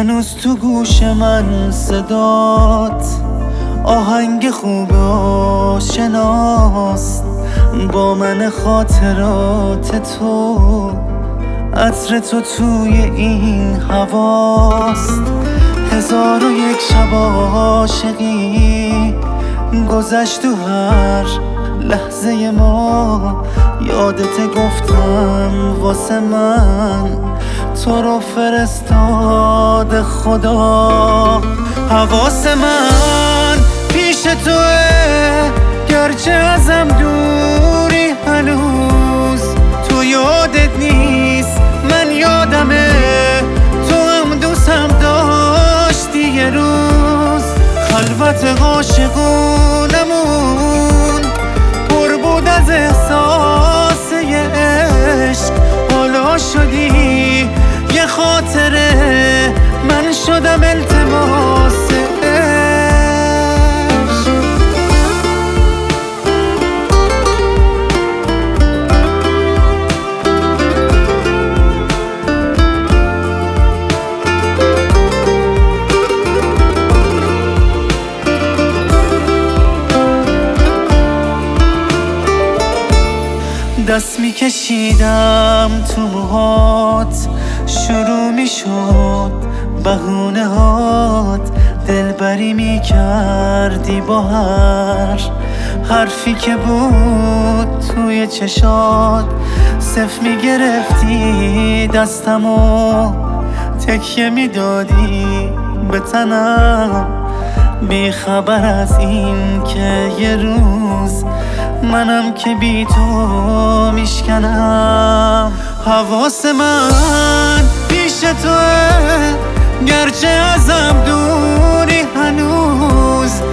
هنوز تو گوش من صدات آهنگ خوب آشناست، با من خاطرات تو، عطر تو توی این هواست. 1001 شب عاشقی گذشت و هر لحظه ما یادت گفتم واسه من تو رو فرستاد خدا. حواس من پیش توه گرچه ازم دوری هنوز، تو یادت نیست من یادمه، تو هم دوستم داشتی یه روز. خلوت عاشقونمون پر بود از احساس یه عشق، حالا شدی یه خاطره، من شدم التماس عشق. دست میکشیدم تو موهات، شروع میشد بهونه هات، دلبری میکردی با هر حرفی که بود توی چشات. صف میگرفتی دستمو تکیه میدادی به تنم، بی خبر از این که یه روز منم که بی تو میشکنم. حواس من پیش توه گرچه ازم دوری هنوز،